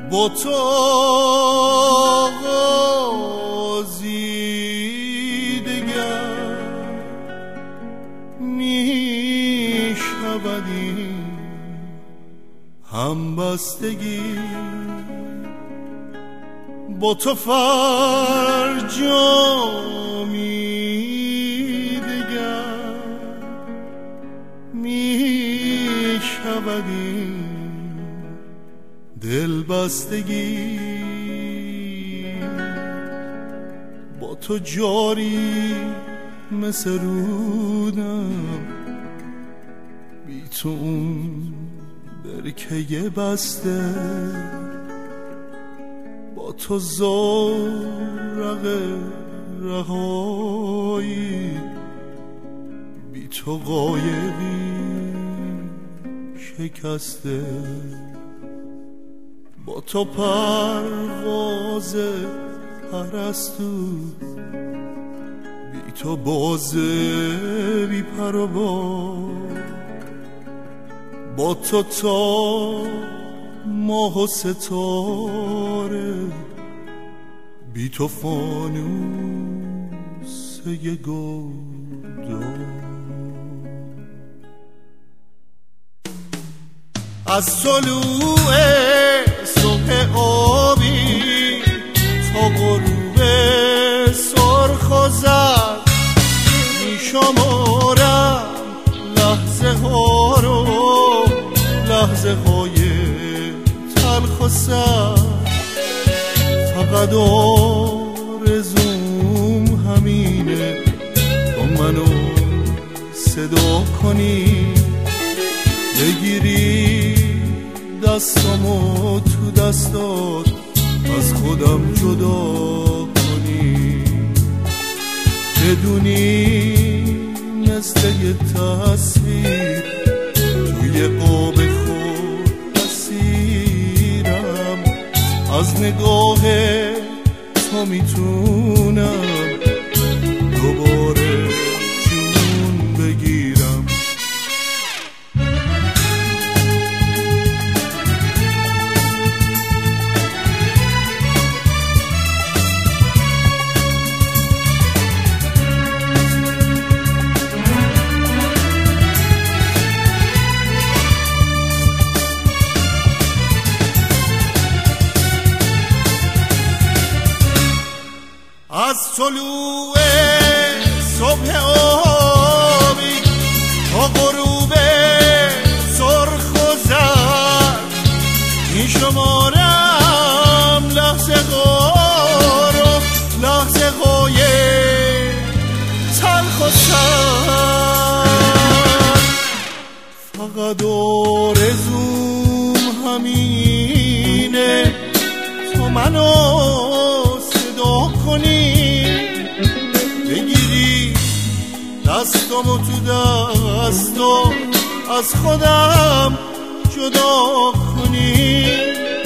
با تو آغازی دگر می شود این همبستگی، با تو فرجامی دگر می شود این دلبستگی، با تو جاری مثل رودم، بی تو اون برکه بسته، با تو زورق رهایی، بی تو قایقی شکسته، با تو پرواز پرستو، بی تو بازه بی پر و بال، با تو تا ماه و ستاره، بی تو فانوس گلدان. از طلوع صبح آبی تا غروب سرخ و زرد می شمارم لحظه ها رو، لحظه های تلخ و سرد، فقط آرزوم همینه با منو صدا کنی، بگیری دستامو تو دستات از خودم جدا کنی، بدونی مثل یه تصویر توی آب خود اسیرم، از نگاه تو میتونم دوباره جون بگیرم. از طلوع صبح آبی تا غروب سرخ و زرد می شمارم لحظه ها رو، لحظه های تلخ و سرد، فقط آرزوم همینه تو منو صدا کنی، بگیری دستامو تو دستات از خودم جدا کنی،